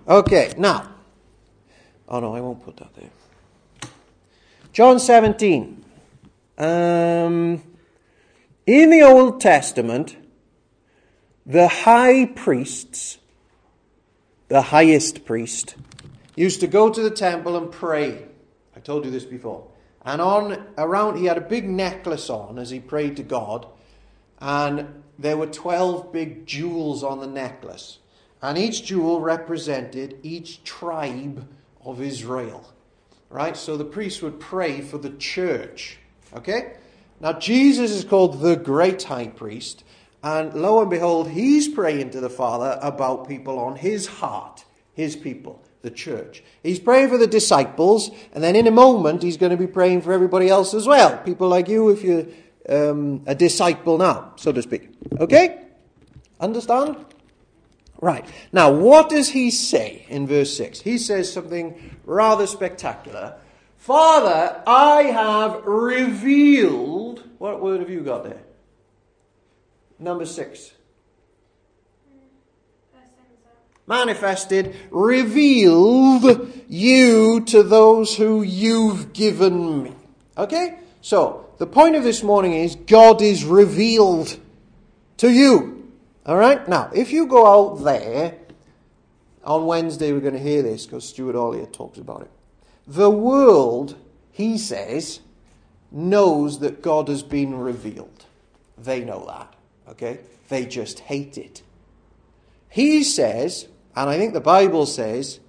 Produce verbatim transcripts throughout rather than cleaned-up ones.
Okay, now. Oh no, I won't put that there. John seventeen. Um, in the Old Testament, the high priests, the highest priest, used to go to the temple and pray. I told you this before. And on around, he had a big necklace on as he prayed to God. And there were twelve big jewels on the necklace. And each jewel represented each tribe of Israel. Right? So the priest would pray for the church. Okay? Now Jesus is called the great high priest. And lo and behold, he's praying to the Father about people on his heart. His people. The church. He's praying for the disciples. And then in a moment, he's going to be praying for everybody else as well. People like you if you're um, a disciple now, so to speak. Okay? Understand? Right. Now, what does he say in verse six? He says something rather spectacular. Father, I have revealed... What word have you got there? Number six. Manifested, revealed you to those who you've given me. Okay? So, the point of this morning is God is revealed to you. Alright? Now, if you go out there, on Wednesday we're going to hear this because Stuart Olliott talks about it. The world, he says, knows that God has been revealed. They know that. Okay? They just hate it. He says, and I think the Bible says,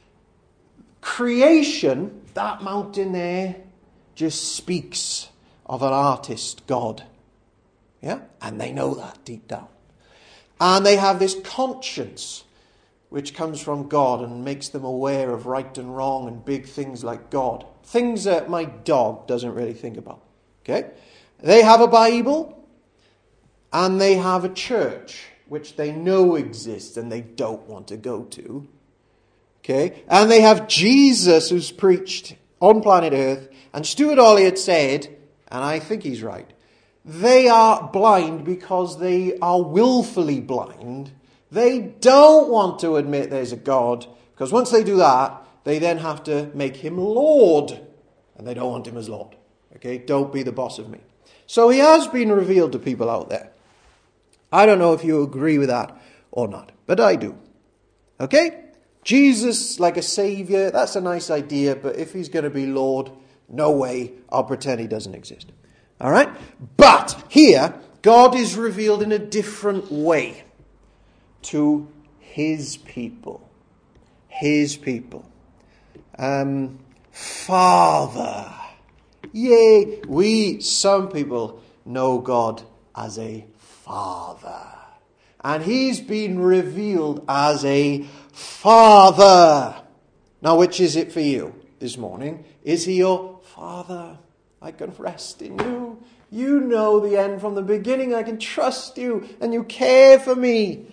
creation, that mountain there, just speaks of an artist God. Yeah? And they know that deep down. And they have this conscience which comes from God and makes them aware of right and wrong and big things like God. Things that my dog doesn't really think about. Okay? They have a Bible and they have a church which they know exists and they don't want to go to. Okay? And they have Jesus who's preached on planet Earth. And Stuart Olliott said, and I think he's right, they are blind because they are willfully blind. They don't want to admit there's a God. Because once they do that, they then have to make him Lord. And they don't want him as Lord. Okay? Don't be the boss of me. So he has been revealed to people out there. I don't know if you agree with that or not, but I do. Okay? Jesus like a saviour, that's a nice idea, but if he's going to be Lord, no way, I'll pretend he doesn't exist. All right? But here, God is revealed in a different way to his people. His people. Um, Father. Yay! We, some people, know God as a Father. And he's been revealed as a Father. Now, which is it for you this morning? Is he your Father? I can rest in you. You know the end from the beginning. I can trust you and you care for me.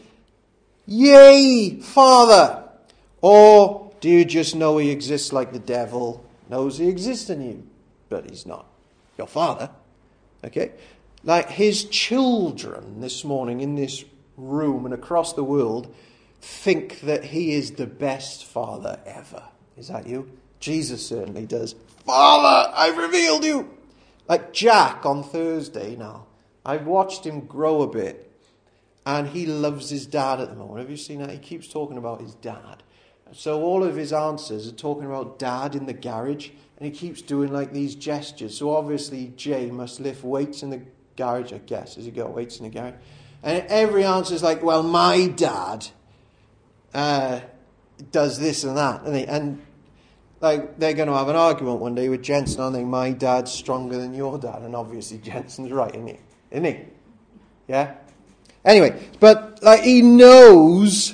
Yay, Father. Or do you just know he exists like the devil knows he exists in you, but he's not your Father? Okay? Like his children this morning in this room and across the world think that he is the best father ever. Is that you? Jesus certainly does. Father, I've revealed you. Like Jack on Thursday now. I've watched him grow a bit. And he loves his dad at the moment. Have you seen that? He keeps talking about his dad. So all of his answers are talking about dad in the garage. And he keeps doing like these gestures. So obviously Jay must lift weights in the garage, I guess. Has he got weights in the garage? And every answer is like, well, my dad uh, does this and that. And, they, and like they're going to have an argument one day with Jensen. I think my dad's stronger than your dad. And obviously Jensen's right, isn't he? Isn't he? Yeah? Anyway, but like he knows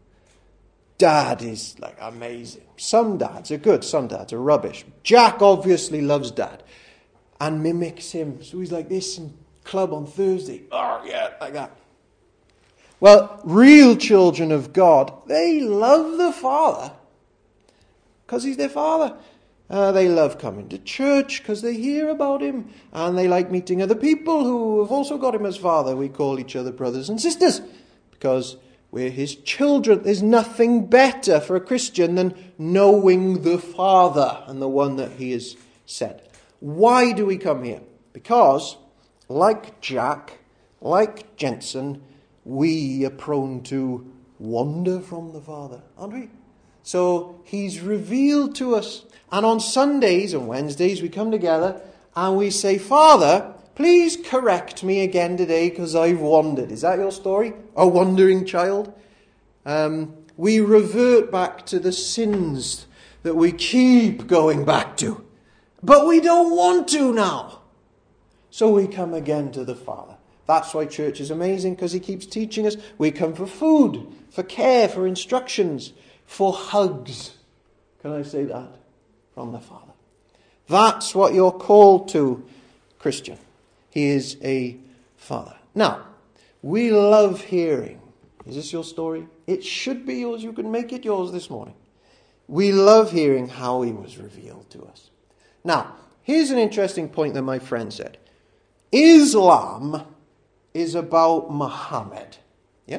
dad is like amazing. Some dads are good, some dads are rubbish. Jack obviously loves dad and mimics him. So he's like this in club on Thursday. Oh yeah, like that. Well, real children of God, they love the Father because he's their Father. Uh, they love coming to church because they hear about him. And they like meeting other people who have also got him as Father. We call each other brothers and sisters because We're his children. There's nothing better for a Christian than knowing the Father and the one that he has sent. Why do we come here? Because, like Jack, like Jensen, we are prone to wander from the Father, aren't we? So he's revealed to us. And on Sundays and Wednesdays we come together and we say, Father, please correct me again today because I've wandered. Is that your story? A wandering child? Um, we revert back to the sins that we keep going back to. But we don't want to now. So we come again to the Father. That's why church is amazing, because he keeps teaching us. We come for food, for care, for instructions, for hugs. Can I say that? From the Father. That's what you're called to, Christian. He is a Father. Now, we love hearing. Is this your story? It should be yours. You can make it yours this morning. We love hearing how he was revealed to us. Now, here's an interesting point that my friend said. Islam is about Muhammad. Yeah?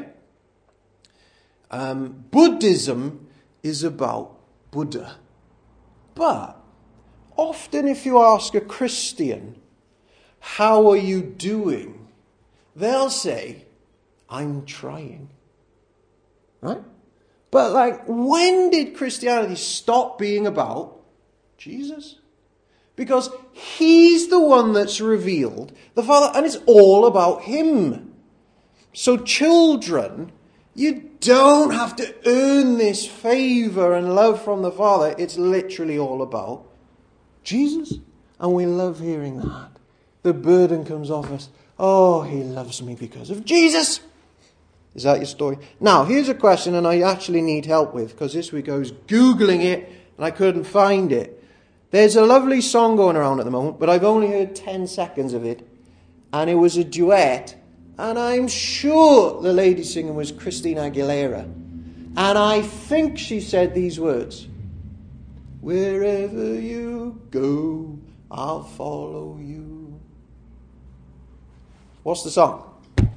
Um, Buddhism is about Buddha. But often if you ask a Christian, how are you doing? They'll say, I'm trying. Right? But like, when did Christianity stop being about Jesus? Because he's the one that's revealed the Father, and it's all about him. So children, you don't have to earn this favor and love from the Father. It's literally all about Jesus. And we love hearing that. The burden comes off us. Oh, he loves me because of Jesus. Is that your story? Now, here's a question, and I actually need help with, because this week I was Googling it, and I couldn't find it. There's a lovely song going around at the moment, but I've only heard ten seconds of it. And it was a duet. And I'm sure the lady singing was Christina Aguilera. And I think she said these words. Wherever you go, I'll follow you. What's the song?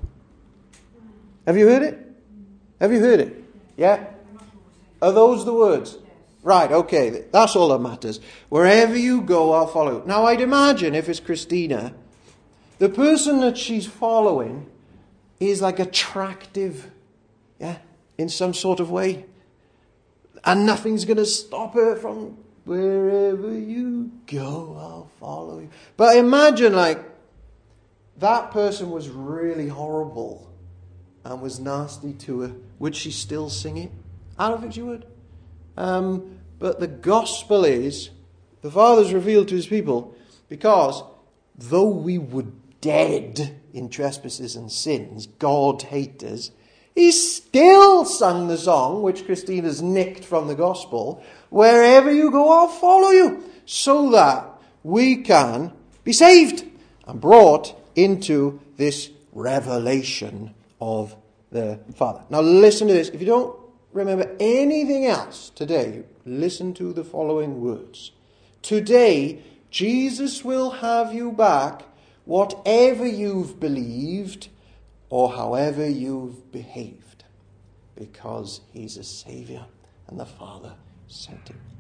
Have you heard it? Have you heard it? Yeah? Are those the words? Right, okay, that's all that matters. Wherever you go, I'll follow. Now, I'd imagine if it's Christina, the person that she's following is like attractive, yeah, in some sort of way. And nothing's going to stop her from wherever you go, I'll follow you. But imagine, like, that person was really horrible and was nasty to her. Would she still sing it? I don't think she would. Um, but the gospel is, the Father's revealed to his people, because though we were dead in trespasses and sins, God hated us, he still sung the song, which Christina's nicked from the gospel, wherever you go, I'll follow you, so that we can be saved and brought into this revelation of the Father. Now listen to this. If you don't remember anything else today, listen to the following words. Today, Jesus will have you back whatever you've believed or however you've behaved, because he's a Saviour and the Father sent him.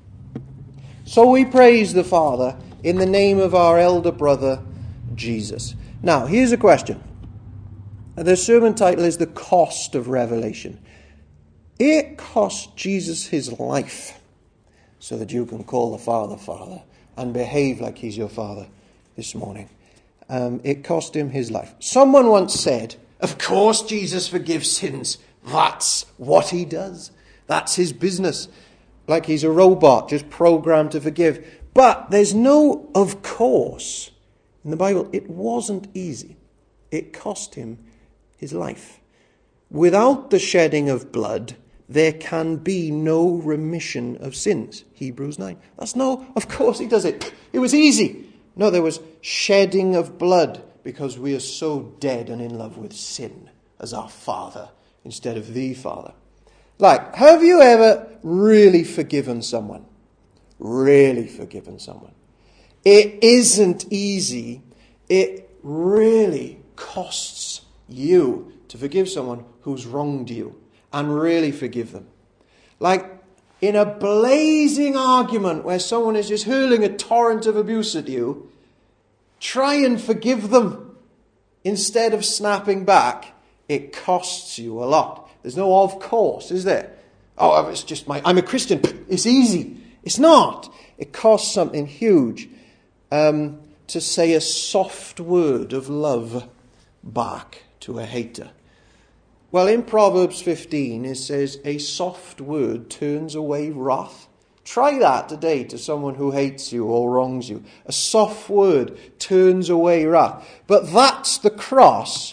So we praise the Father in the name of our elder brother, Jesus. Now, here's a question. The sermon title is The Cost of Revelation. It cost Jesus his life so that you can call the Father, Father, and behave like he's your Father this morning. Um, it cost him his life. Someone once said, of course Jesus forgives sins. That's what he does. That's his business. Like he's a robot, just programmed to forgive. But there's no of course. In the Bible, it wasn't easy. It cost him his life. Without the shedding of blood, there can be no remission of sins. Hebrews nine. That's no, of course he does it. It was easy. No, there was shedding of blood because we are so dead and in love with sin as our Father instead of the Father. Like, have you ever really forgiven someone? Really forgiven someone? It isn't easy. It really costs you to forgive someone who who's wronged you and really forgive them. Like in a blazing argument where someone is just hurling a torrent of abuse at you, try and forgive them instead of snapping back. It costs you a lot. There's no of course, is there? Oh, it's just my, I'm a Christian. It's easy. It's not. It costs something huge um, to say a soft word of love back to a hater. Well, in Proverbs fifteen, it says, a soft word turns away wrath. Try that today to someone who hates you or wrongs you. A soft word turns away wrath. But that's the cross.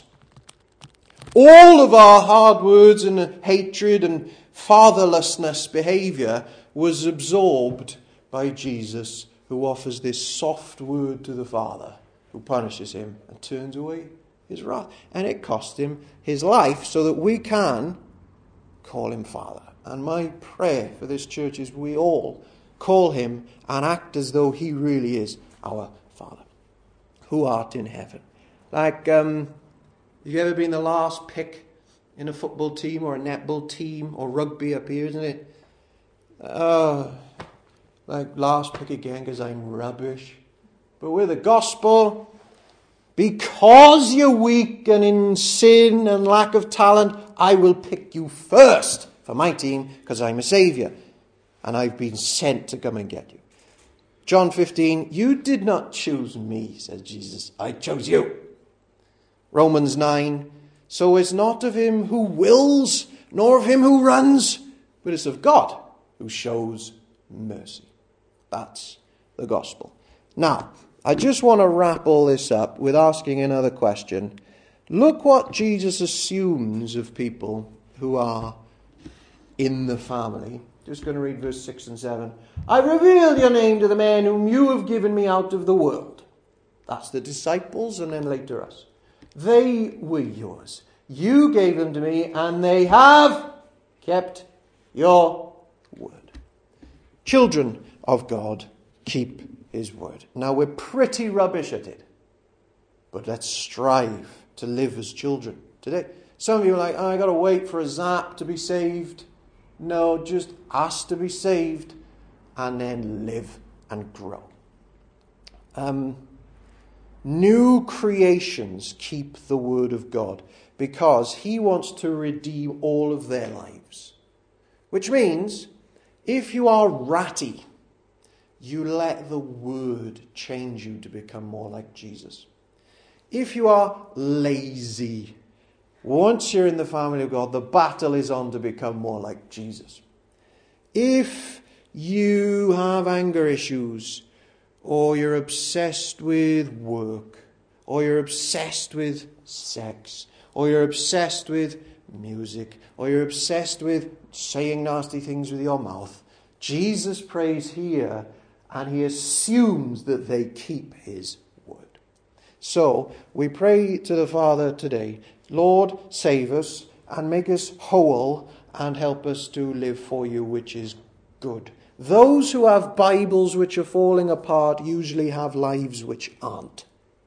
All of our hard words and hatred and fatherlessness behavior was absorbed by Jesus, who offers this soft word to the Father, who punishes him and turns away his wrath. And it cost him his life so that we can call him Father. And my prayer for this church is we all call him and act as though he really is our Father, who art in heaven. Like, um, have you ever been the last pick in a football team or a netball team or rugby up here, isn't it? Oh, like last pick again because I'm rubbish. But with the gospel, because you're weak and in sin and lack of talent, I will pick you first for my team because I'm a saviour. And I've been sent to come and get you. John fifteen, you did not choose me, says Jesus. I chose you. Romans nine, so it's not of him who wills, nor of him who runs, but it's of God who shows mercy. That's the gospel. Now, I just want to wrap all this up with asking another question. Look what Jesus assumes of people who are in the family. Just going to read verse six and seven. I revealed your name to the man whom you have given me out of the world. That's the disciples and then later us. They were yours. You gave them to me and they have kept your word. Children of God, keep his word. Now we're pretty rubbish at it. But let's strive to live as children today. Some of you are like, oh, I got to wait for a zap to be saved. No, just ask to be saved and then live and grow. Um, new creations keep the word of God because he wants to redeem all of their lives. Which means, if you are ratty, you let the word change you to become more like Jesus. If you are lazy, once you're in the family of God, the battle is on to become more like Jesus. If you have anger issues, or you're obsessed with work, or you're obsessed with sex, or you're obsessed with music, or you're obsessed with saying nasty things with your mouth, Jesus prays here, and he assumes that they keep his word. So, we pray to the Father today, Lord, save us and make us whole and help us to live for you, which is good. Those who have Bibles which are falling apart usually have lives which aren't.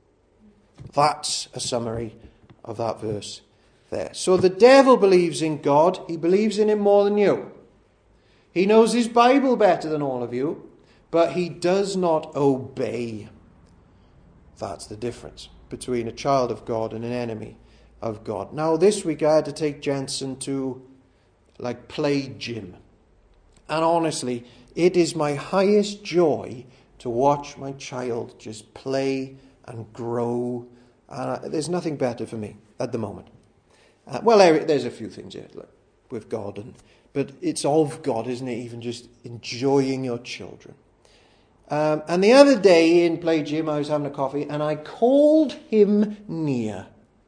That's a summary of that verse there. So the devil believes in God. He believes in him more than you. He knows his Bible better than all of you, but he does not obey. That's the difference between a child of God and an enemy of God. Now, this week I had to take Jensen to, like, play gym. And honestly, it is my highest joy to watch my child just play and grow. Uh, there's nothing better for me at the moment. Uh, well, there, there's a few things here like, with God, and but it's of God, isn't it? Even just enjoying your children. Um, and the other day in play gym, I was having a coffee, and I called him near.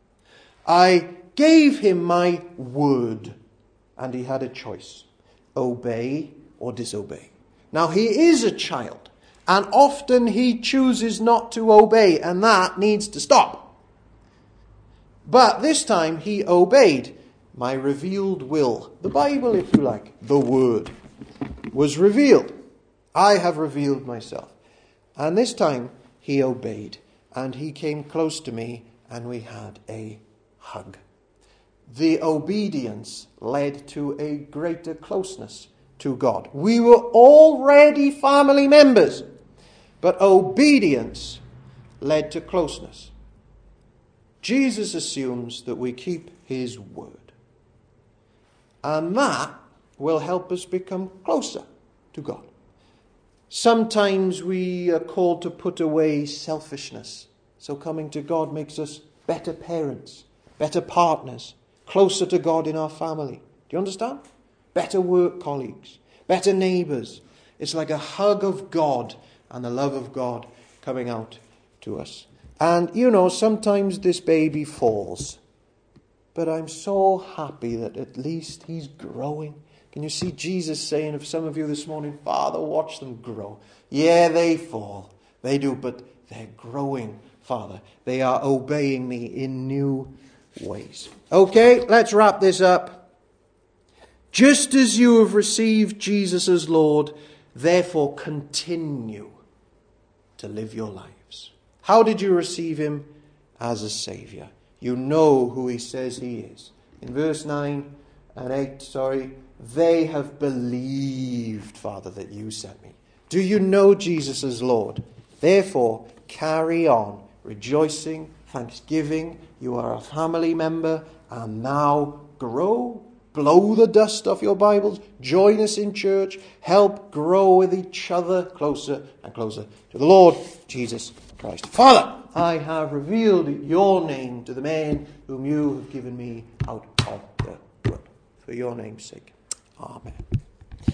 I gave him my word, and he had a choice. Obey or disobey. Now, he is a child, and often he chooses not to obey, and that needs to stop. But this time he obeyed my revealed will. The Bible, if you like, the word, was revealed. I have revealed myself. And this time he obeyed, and he came close to me, and we had a hug. the obedience led to a greater closeness to God. We were already family members, but obedience led to closeness. Jesus assumes that we keep his word. And that will help us become closer to God. Sometimes we are called to put away selfishness. So coming to God makes us better parents, better partners, closer to God in our family. Do you understand? Better work colleagues, better neighbours. It's like a hug of God and the love of God coming out to us. And, you know, sometimes this baby falls. But I'm so happy that at least he's growing. Can you see Jesus saying of some of you this morning, Father, watch them grow. Yeah, they fall. They do, but they're growing, Father. They are obeying me in new ways. Okay, let's wrap this up. Just as you have received Jesus as Lord, therefore continue to live your lives. How did you receive him? As a Saviour. You know who he says he is. In verse nine and eight, sorry, they have believed, Father, that you sent me. Do you know Jesus as Lord? Therefore, carry on, rejoicing, thanksgiving. You are a family member, and now grow. Blow the dust off your Bibles. Join us in church. Help grow with each other closer and closer to the Lord Jesus Christ. Father, I have revealed your name to the men whom you have given me out of the world. For your name's sake. Amen.